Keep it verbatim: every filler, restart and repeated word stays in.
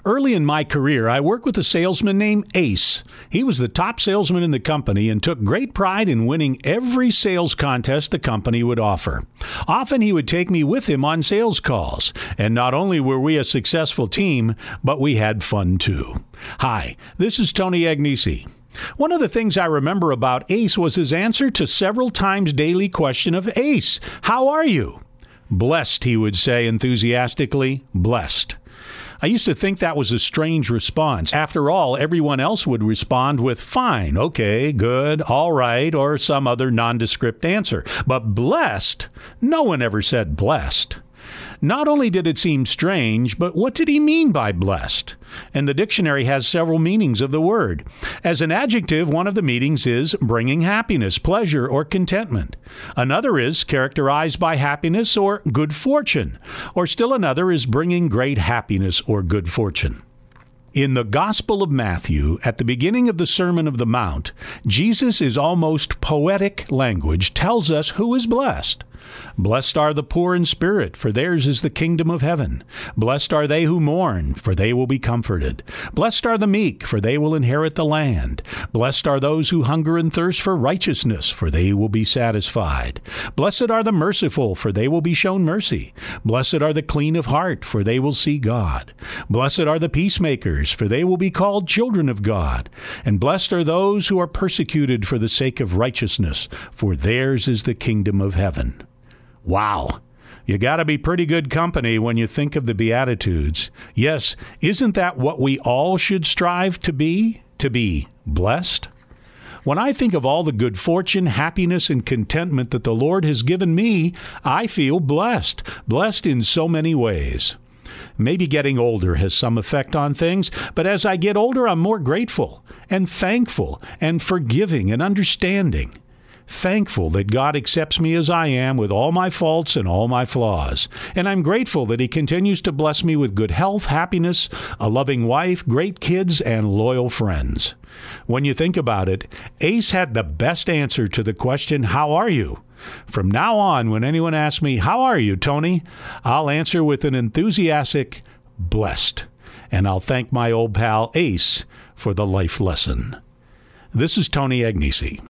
Early in my career, I worked with a salesman named Ace. He was the top salesman in the company and took great pride in winning every sales contest the company would offer. Often he would take me with him on sales calls, and not only were we a successful team, but we had fun too. Hi, this is Tony Agnesi. One of the things I remember about Ace was his answer to several times daily question of, Ace, how are you? Blessed, he would say enthusiastically, blessed. I used to think that was a strange response. After all, everyone else would respond with fine, okay, good, all right, or some other nondescript answer. But blessed? No one ever said blessed. Not only did it seem strange, but what did he mean by blessed? And the dictionary has several meanings of the word. As an adjective, one of the meanings is bringing happiness, pleasure, or contentment. Another is characterized by happiness or good fortune. Or still another is bringing great happiness or good fortune. In the Gospel of Matthew, at the beginning of the Sermon of the Mount, Jesus' is almost poetic language tells us who is blessed. Blessed are the poor in spirit, for theirs is the kingdom of heaven. Blessed are they who mourn, for they will be comforted. Blessed are the meek, for they will inherit the land. Blessed are those who hunger and thirst for righteousness, for they will be satisfied. Blessed are the merciful, for they will be shown mercy. Blessed are the clean of heart, for they will see God. Blessed are the peacemakers, for they will be called children of God. And blessed are those who are persecuted for the sake of righteousness, for theirs is the kingdom of heaven. Wow. You got to be pretty good company when you think of the Beatitudes. Yes, isn't that what we all should strive to be? To be blessed? When I think of all the good fortune, happiness, and contentment that the Lord has given me, I feel blessed. Blessed in so many ways. Maybe getting older has some effect on things, but as I get older, I'm more grateful and thankful and forgiving and understanding. Thankful that God accepts me as I am with all my faults and all my flaws. And I'm grateful that He continues to bless me with good health, happiness, a loving wife, great kids, and loyal friends. When you think about it, Ace had the best answer to the question, how are you? From now on, when anyone asks me, how are you, Tony? I'll answer with an enthusiastic, blessed. And I'll thank my old pal Ace for the life lesson. This is Tony Agnesi.